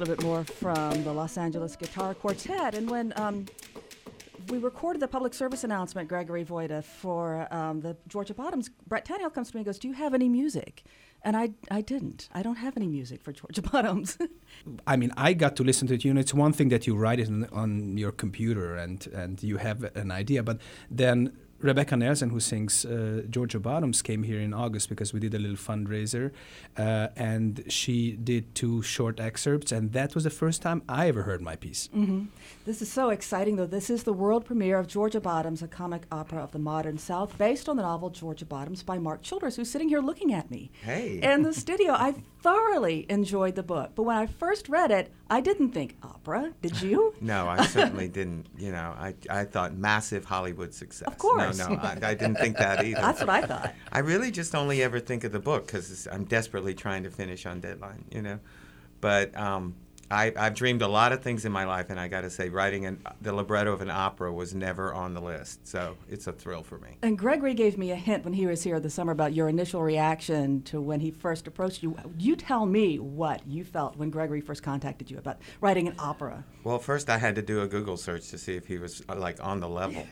little bit more from the Los Angeles Guitar Quartet. And when we recorded the public service announcement, Gregory Voida, for the Georgia Bottoms, Brett Tannehill comes to me and goes, "Do you have any music?" And I didn't. I don't have any music for Georgia Bottoms. I mean, I got to listen to it. You know, it's one thing that you write it on your computer and you have an idea, but then Rebecca Nelson, who sings Georgia Bottoms, came here in August because we did a little fundraiser, and she did 2 short excerpts, and that was the first time I ever heard my piece. Mm-hmm. This is so exciting, though. This is the world premiere of Georgia Bottoms, a comic opera of the modern South, based on the novel Georgia Bottoms by Mark Childress, who's sitting here looking at me. Hey. In the studio. I thoroughly enjoyed the book, but when I first read it, I didn't think opera. Did you? No, I certainly didn't. You know, I thought massive Hollywood success. Of course. No, I didn't think that either. That's what I thought. I really just only ever think of the book because I'm desperately trying to finish on deadline, you know. But I've dreamed a lot of things in my life, and I got to say, writing the libretto of an opera was never on the list. So it's a thrill for me. And Gregory gave me a hint when he was here this summer about your initial reaction to when he first approached you. You tell me what you felt when Gregory first contacted you about writing an opera. Well, first I had to do a Google search to see if he was like on the level.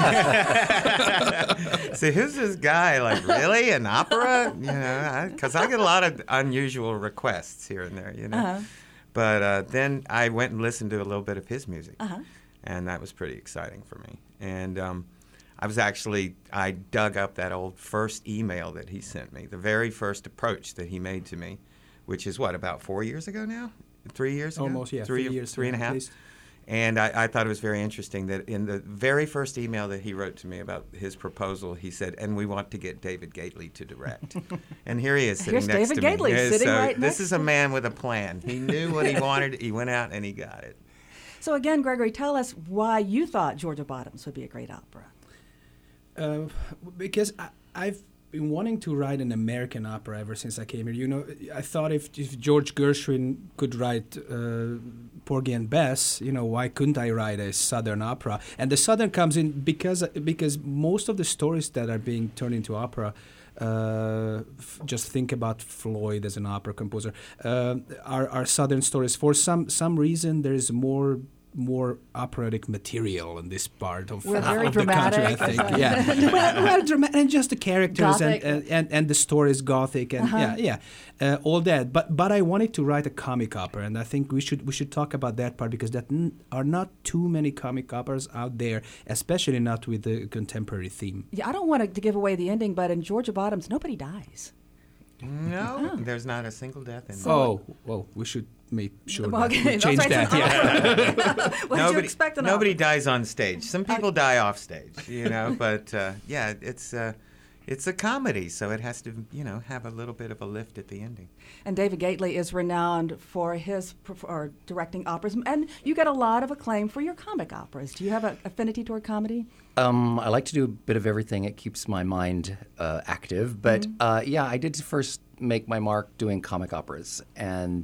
See, who's this guy? Like, really? An opera? You know, because I get a lot of unusual requests here and there, you know. Uh-huh. But then I went and listened to a little bit of his music, Uh-huh. and that was pretty exciting for me. And I dug up that old first email that he sent me, the very first approach that he made to me, which is what, about 4 years ago now? 3 years ago? Almost, yeah. 3 years, 3 and a half. at least. And I thought it was very interesting that in the very first email that he wrote to me about his proposal, he said, "And we want to get David Gately to direct." And here he is sitting Here's next David to Gately me. sitting so right this next is a man with a plan. He knew what he wanted. He went out and he got it. So again, Gregory, tell us why you thought Georgia Bottoms would be a great opera. Because I've been wanting to write an American opera ever since I came here. You know, I thought if George Gershwin could write Porgy and Bess, you know, why couldn't I write a Southern opera? And the Southern comes in because most of the stories that are being turned into opera, just think about Floyd as an opera composer, are Southern stories. For some reason, there is more operatic material in this part of We're very the country, I dramatic. think. Yeah, well, dramatic, and just the characters Gothic. and the story is gothic and all that. But I wanted to write a comic opera, and I think we should talk about that part because are not too many comic operas out there, especially not with the contemporary theme. Yeah, I don't want to give away the ending, but in Georgia Bottoms, nobody dies. No, there's not a single death in Well, we should make sure Okay, that we change that's right, that. What did you expect an Nobody opera? dies on stage. Some people die off stage, you know. But it's a comedy, so it has to, you know, have a little bit of a lift at the ending. And David Gately is renowned for his directing operas, and you get a lot of acclaim for your comic operas. Do you have an affinity toward comedy? I like to do a bit of everything. It keeps my mind active. But I did first make my mark doing comic operas, and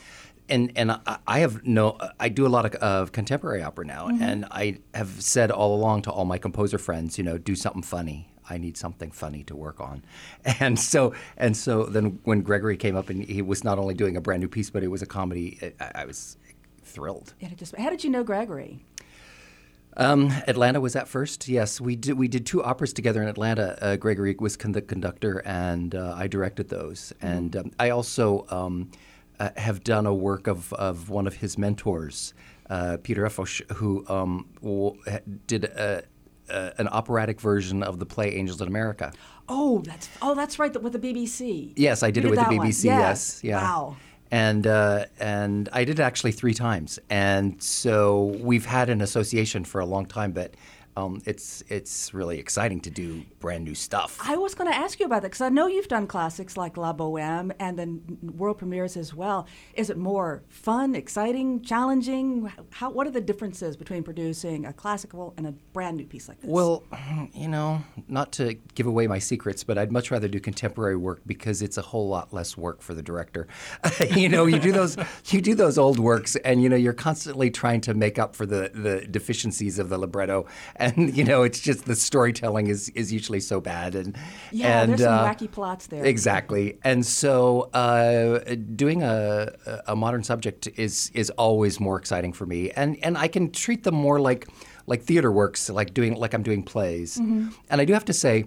I do a lot of contemporary opera now, and I have said all along to all my composer friends, you know, do something funny. I need something funny to work on. And so then when Gregory came up and he was not only doing a brand new piece, but it was a comedy, I was thrilled. How did you know Gregory? Atlanta was at first. Yes, we did 2 operas together in Atlanta. Gregory was the conductor, and I directed those. And I also have done a work of one of his mentors, Peter Efosh, who did an operatic version of the play Angels in America. Oh, that's right, with the BBC. Yes, I did it with the that one. BBC. Yes, yeah. Wow. And I did it actually 3 times, and so we've had an association for a long time. But it's really exciting to do brand new stuff. I was going to ask you about that because I know you've done classics like La Boheme and then world premieres as well. Is it more fun, exciting, challenging? What are the differences between producing a classical and a brand new piece like this? Well, you know, not to give away my secrets, but I'd much rather do contemporary work because it's a whole lot less work for the director. You know, you do those old works, and you know you're constantly trying to make up for the deficiencies of the libretto. and it's just the storytelling is usually so bad, and there's some wacky plots there. Exactly, and so doing a modern subject is always more exciting for me, and I can treat them more like theater works, like I'm doing plays, and I do have to say,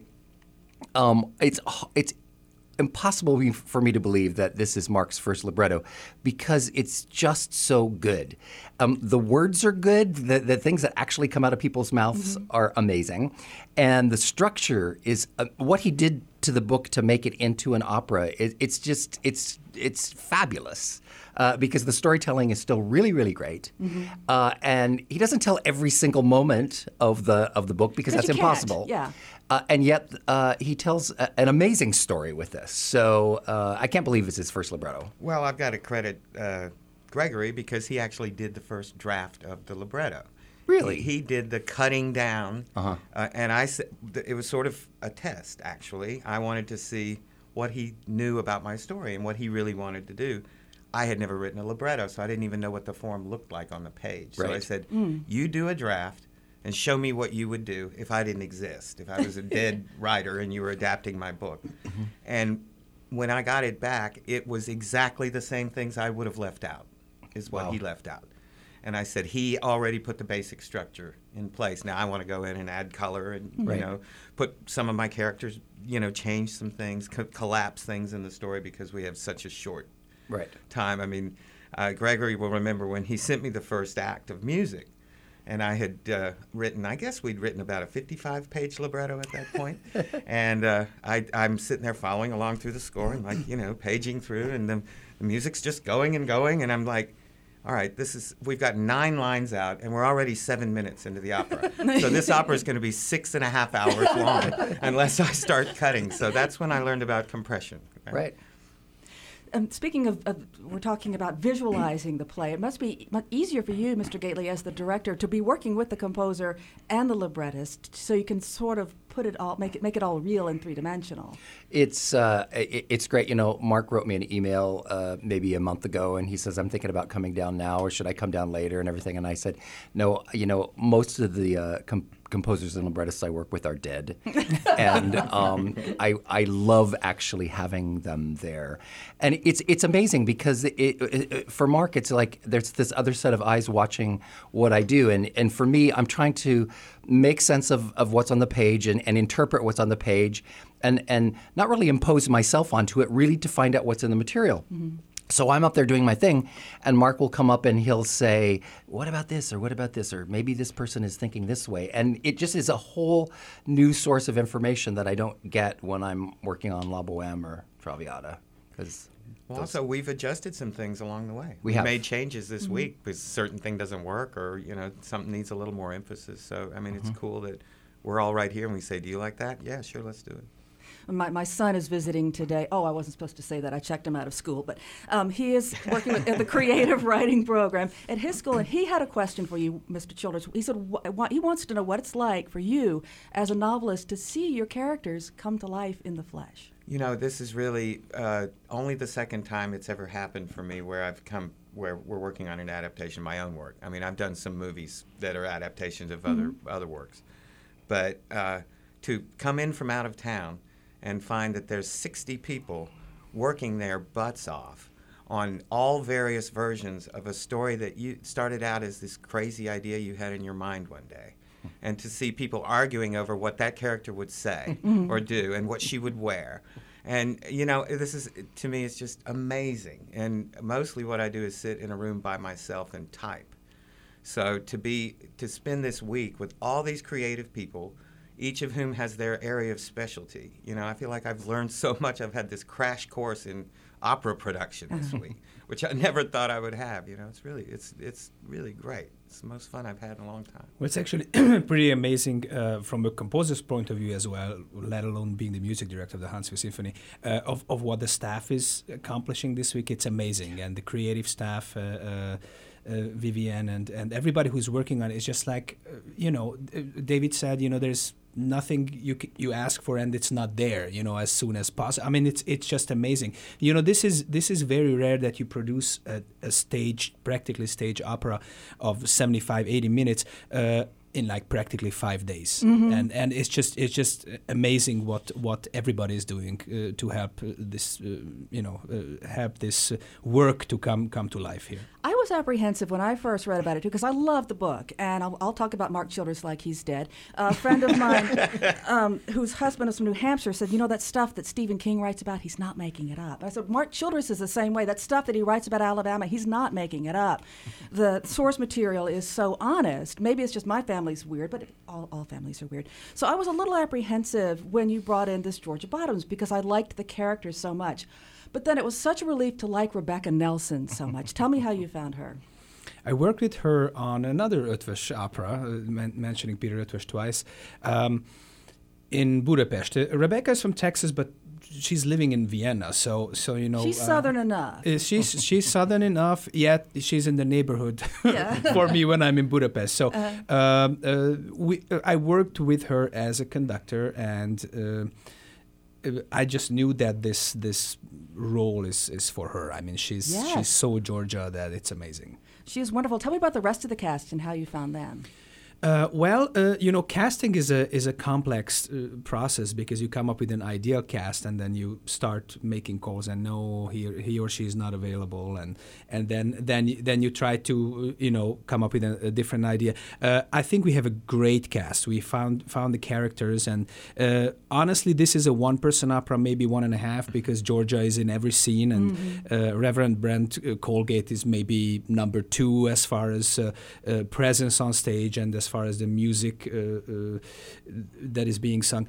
it's impossible for me to believe that this is Mark's first libretto because it's just so good. The words are good. The things that actually come out of people's mouths are amazing. And the structure is what he did to the book to make it into an opera. It's fabulous. Because the storytelling is still really, really great, and he doesn't tell every single moment of the book because that's impossible. Yeah. And yet he tells an amazing story with this. So I can't believe it's his first libretto. Well, I've got to credit Gregory because he actually did the first draft of the libretto. Really? He did the cutting down, and I said it was sort of a test. Actually, I wanted to see what he knew about my story and what he really wanted to do. I had never written a libretto, so I didn't even know what the form looked like on the page. Right. So I said, you do a draft and show me what you would do if I didn't exist, if I was a dead writer and you were adapting my book. And when I got it back, it was exactly the same things I would have left out, is what he left out. And I said, he already put the basic structure in place. Now I want to go in and add color and, put some of my characters, change some things, collapse things in the story because we have such a short time. I mean, Gregory will remember when he sent me the first act of music, and I had I guess we'd written about a 55-page libretto at that point, and I'm sitting there following along through the score and paging through, and the music's just going, and I'm like, all right, we've got 9 lines out, and we're already 7 minutes into the opera. So this opera is going to be 6.5 hours long unless I start cutting. So that's when I learned about compression. Right. Speaking of, we're talking about visualizing the play. It must be much easier for you, Mr. Gately, as the director, to be working with the composer and the librettist, so you can sort of put it all, make it all real and three-dimensional. It's great. Mark wrote me an email maybe a month ago, and he says, "I'm thinking about coming down now, or should I come down later?" and everything. And I said, "No, most of the composers and librettists I work with are dead, and I love actually having them there." And it's amazing because for Mark, it's like there's this other set of eyes watching what I do, and for me, I'm trying to make sense of what's on the page and interpret what's on the page, and not really impose myself onto it, really to find out what's in the material. So I'm up there doing my thing, and Mark will come up and he'll say, "What about this?" or "What about this?" or "Maybe this person is thinking this way." And it just is a whole new source of information that I don't get when I'm working on La Bohème or Traviata. Also, we've adjusted some things along the way. We have made changes this week because certain thing doesn't work, or something needs a little more emphasis. So I mean, it's cool that we're all right here and we say, "Do you like that?" "Yeah, sure, let's do it." My son is visiting today. Oh, I wasn't supposed to say that. I checked him out of school. But he is working with the creative writing program at his school, and he had a question for you, Mr. Childers. He said he wants to know what it's like for you as a novelist to see your characters come to life in the flesh. This is really only the second time it's ever happened for me where we're working on an adaptation of my own work. I mean, I've done some movies that are adaptations of other works. But to come in from out of town and find that there's 60 people working their butts off on all various versions of a story that you started out as this crazy idea you had in your mind one day. And to see people arguing over what that character would say or do and what she would wear. And, this is, to me, it's just amazing. And mostly what I do is sit in a room by myself and type. So to spend this week with all these creative people, each of whom has their area of specialty. I feel like I've learned so much. I've had this crash course in opera production this week, which I never thought I would have. It's really great. It's the most fun I've had in a long time. Well, it's actually pretty amazing from a composer's point of view as well, let alone being the music director of the Huntsville Symphony, of what the staff is accomplishing this week. It's amazing. And the creative staff, Vivienne and everybody who's working on it, is just like, David said, there's nothing you ask for and it's not there, as soon as possible. I mean, it's just amazing. This is very rare that you produce a practically stage opera of 75, 80 minutes in like practically 5 days, and it's just amazing what everybody is doing to help this help this work to come to life here. I was apprehensive when I first read about it, too, because I love the book. And I'll talk about Mark Childress like he's dead. A friend of mine whose husband is from New Hampshire said, that stuff that Stephen King writes about, he's not making it up. I said, Mark Childress is the same way. That stuff that he writes about Alabama, he's not making it up. The source material is so honest. Maybe it's just my family's weird, but all families are weird. So I was a little apprehensive when you brought in this Georgia Bottoms because I liked the characters so much. But then it was such a relief to like Rebecca Nelson so much. Tell me how you found her. I worked with her on another Eötvös opera, mentioning Peter Eötvös twice, in Budapest. Rebecca is from Texas, but she's living in Vienna, so she's southern enough. She's southern enough, yet she's in the neighborhood for me when I'm in Budapest. So I worked with her as a conductor, and I just knew that this role is for her. I mean, she's so Georgia that it's amazing. She's wonderful. Tell me about the rest of the cast and how you found them. Casting is a complex process because you come up with an ideal cast and then you start making calls and no, he or she is not available, and then you try to come up with a different idea. I think we have a great cast. We found the characters, and honestly, this is a one-person opera, maybe 1.5, because Georgia is in every scene, and Reverend Brent Colgate is maybe number 2 as far as presence on stage and as far as the music that is being sung,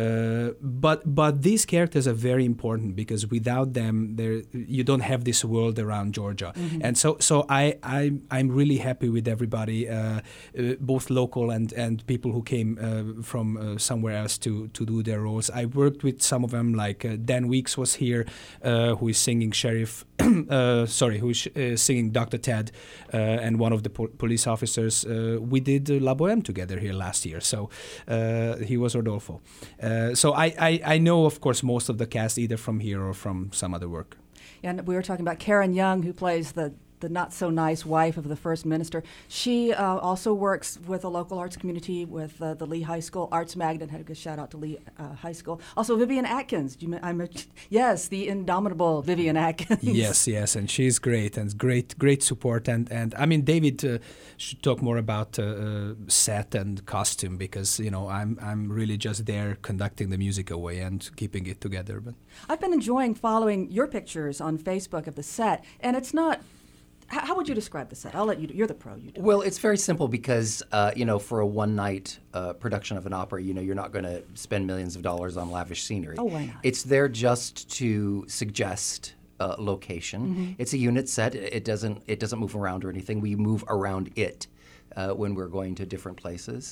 but these characters are very important because without them, you don't have this world around Georgia, and so I'm really happy with everybody, both local and people who came from somewhere else to do their roles. I worked with some of them, like Dan Weeks was here, who is singing Sheriff. Who's singing Dr. Ted, and one of the police officers. We did La Boheme together here last year, so he was Rodolfo. So I know, of course, most of the cast either from here or from some other work. And we were talking about Karen Young, who plays the not-so-nice wife of the first minister. She also works with a local arts community with the Lee High School Arts Magnet. Had a good shout-out to Lee High School. Also, Vivian Atkins. Yes, the indomitable Vivian Atkins. Yes, and she's great, and great support. And I mean, David should talk more about set and costume because, I'm really just there conducting the music away and keeping it together. But I've been enjoying following your pictures on Facebook of the set, and it's not... How would you describe the set? I'll let you do. You're the pro. You do. Well, it's very simple because, for a one-night production of an opera, you're not going to spend millions of dollars on lavish scenery. Oh, why not? It's there just to suggest location. It's a unit set. It doesn't move around or anything. We move around it when we're going to different places.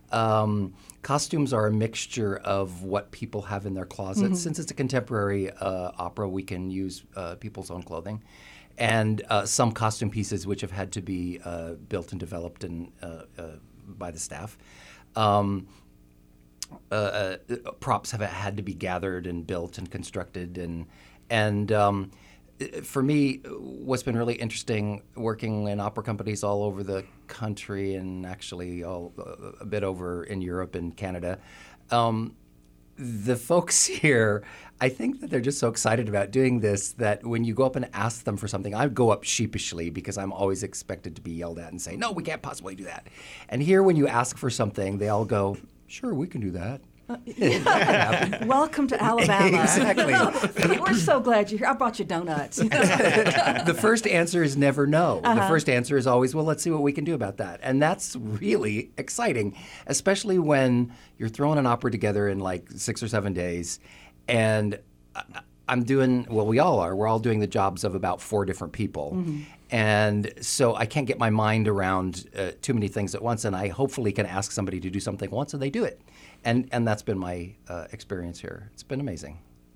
Costumes are a mixture of what people have in their closets. Since it's a contemporary opera, we can use people's own clothing. And some costume pieces which have had to be built and developed by the staff. Props have had to be gathered and built and constructed. And for me, what's been really interesting working in opera companies all over the country and actually a bit over in Europe and Canada, the folks here, I think that they're just so excited about doing this that when you go up and ask them for something, I go up sheepishly because I'm always expected to be yelled at and say, no, we can't possibly do that. And here when you ask for something, they all go, sure, we can do that. Welcome to Alabama. Exactly. We're so glad you're here. I brought you donuts. The first answer is never no. The first answer is always, well, let's see what we can do about that. And that's really exciting, especially when you're throwing an opera together in like 6 or 7 days. And I'm doing, well, we all are. We're all doing the jobs of about 4 different people. And so I can't get my mind around too many things at once. And I hopefully can ask somebody to do something once and they do it. And that's been my experience here. It's been amazing.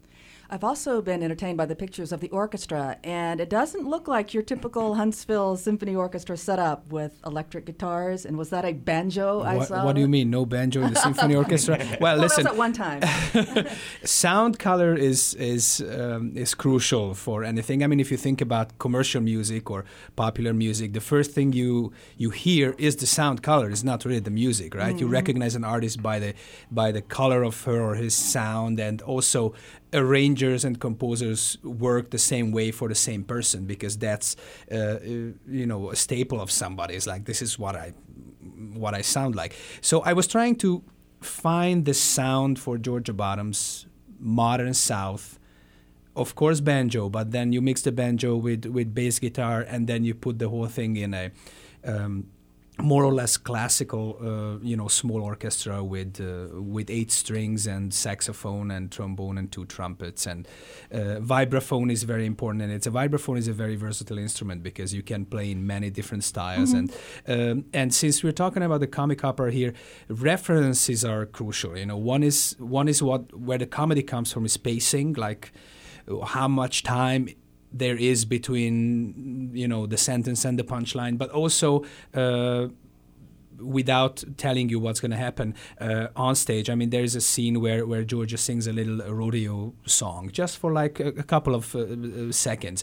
I've also been entertained by the pictures of the orchestra, and it doesn't look like your typical Huntsville Symphony Orchestra setup with electric guitars. And was that a banjo I saw? What do you mean, no banjo in the symphony orchestra? Well, listen. That was at one time. Sound color is crucial for anything. I mean, if you think about commercial music or popular music, the first thing you hear is the sound color. It's not really the music, right? Mm-hmm. You recognize an artist by the color of her or his sound, and also arrangers and composers work the same way for the same person, because that's a staple of somebody. It's like, this is what I sound like. So I was trying to find the sound for Georgia Bottom's modern South. Of course, banjo, but then you mix the banjo with bass guitar, and then you put the whole thing in a more or less classical, small orchestra with 8 strings and saxophone and trombone and 2 trumpets. And vibraphone is very important, and a vibraphone is a very versatile instrument because you can play in many different styles. Mm-hmm. And since we're talking about the comic opera here, references are crucial. One is where the comedy comes from is pacing, like how much time there is between, the sentence and the punchline, but also without telling you what's going to happen on stage. I mean, there is a scene where Georgia sings a little rodeo song just for like a couple of seconds,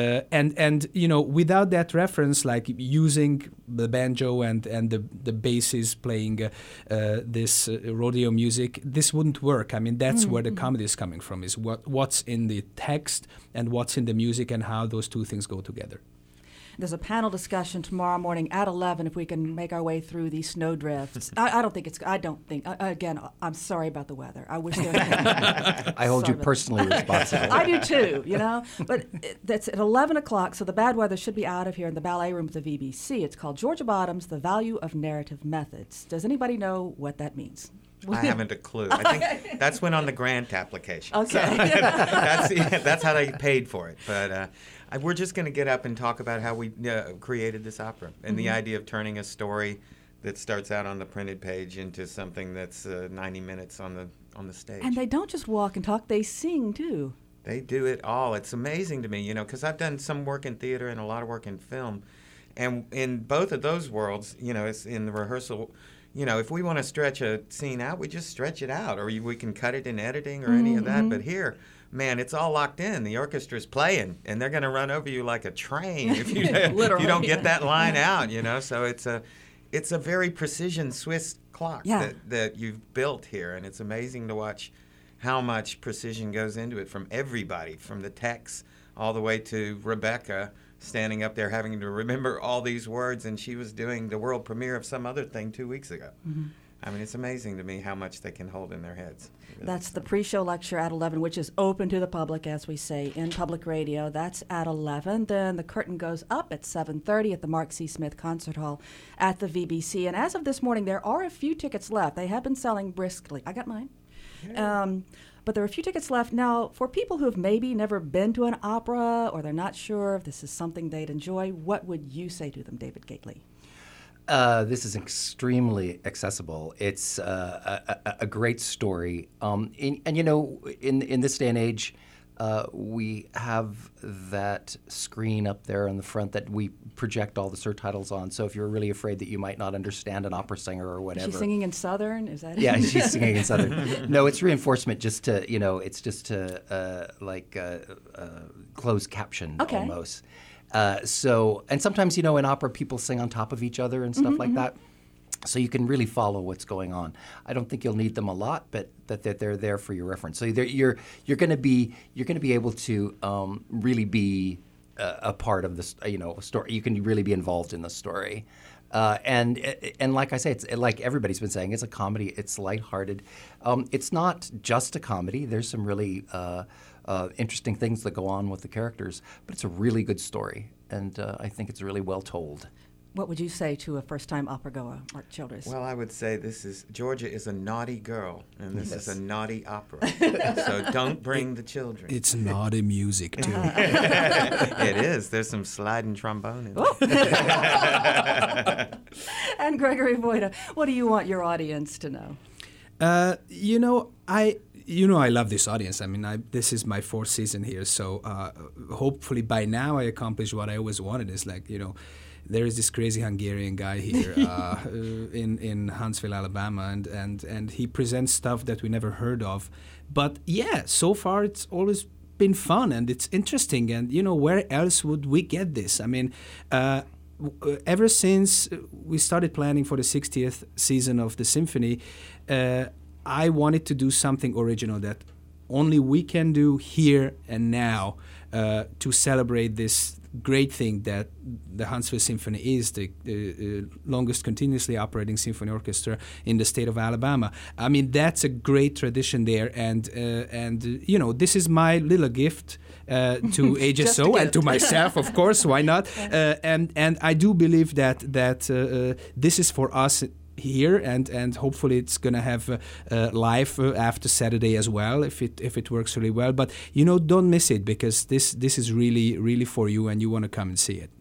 and without that reference, like using the banjo and the basses playing this rodeo music, this wouldn't work. I mean, that's where the comedy is coming from, is what's in the text and what's in the music and how those two things go together. There's a panel discussion tomorrow morning at 11 if we can make our way through these snowdrifts. I don't think, again, I'm sorry about the weather. I wish there was. I hold you personally responsible. I do too, But that's at 11 o'clock, so the bad weather should be out of here in the ballet room of the VBC. It's called Georgia Bottom's The Value of Narrative Methods. Does anybody know what that means? I haven't a clue. I think that's when on the grant application. Okay. So that's how they paid for it. But we're just going to get up and talk about how we created this opera and the idea of turning a story that starts out on the printed page into something that's 90 minutes on the stage. And they don't just walk and talk; they sing too. They do it all. It's amazing to me, because I've done some work in theater and a lot of work in film, and in both of those worlds, it's in the rehearsal. If we want to stretch a scene out, we just stretch it out, or we can cut it in editing or any of that. But here, man, it's all locked in. The orchestra's playing, and they're going to run over you like a train if you don't get that line out. So it's a very precision Swiss clock that you've built here, and it's amazing to watch how much precision goes into it from everybody, from the text all the way to Rebecca standing up there having to remember all these words, and she was doing the world premiere of some other thing 2 weeks ago. Mm-hmm. I mean, it's amazing to me how much they can hold in their heads. Really. That's the pre-show lecture at 11, which is open to the public, as we say, in public radio. That's at 11. Then the curtain goes up at 7:30 at the Mark C. Smith Concert Hall at the VBC. And as of this morning, there are a few tickets left. They have been selling briskly. I got mine. Yeah. But there are a few tickets left. Now, for people who have maybe never been to an opera or they're not sure if this is something they'd enjoy, what would you say to them, David Gately? This is extremely accessible. It's a great story. In this day and age, we have that screen up there in the front that we project all the surtitles on. So if you're really afraid that you might not understand an opera singer or whatever. Is she singing in Southern? Is that it? Yeah, she's singing in Southern. No, it's reinforcement just to, it's just to closed caption almost. And sometimes, in opera, people sing on top of each other and stuff like that. So you can really follow what's going on. I don't think you'll need them a lot, but that they're there for your reference. So you're going to be able to really be a part of this story. You can really be involved in the story. And like I say, it's like everybody's been saying, it's a comedy. It's lighthearted. It's not just a comedy. There's some really interesting things that go on with the characters, but it's a really good story, and I think it's really well told. What would you say to a first-time opera goer, Mark Childress? Well, I would say Georgia is a naughty girl, and this is a naughty opera. So don't bring the children. It's naughty music, too. It is. There's some sliding trombone in it. And Gregory Voida, what do you want your audience to know? you know, I love this audience. I mean, this is my 4th season here, so hopefully by now I accomplished what I always wanted. Is like, you know, there is this crazy Hungarian guy here in Huntsville, Alabama, and he presents stuff that we never heard of. But yeah, so far it's always been fun and it's interesting. And you know, where else would we get this? I mean, ever since we started planning for the 60th season of the symphony, I wanted to do something original that only we can do here and now to celebrate this great thing that the Huntsville Symphony is, the longest continuously operating symphony orchestra in the state of Alabama. I mean, that's a great tradition there, and you know, this is my little gift to HSO and to myself, of course. Why not? And I do believe that this is for us here, and hopefully it's gonna have live after Saturday as well, if it works really well. But you know, don't miss it, because this is really for you, and you want to come and see it.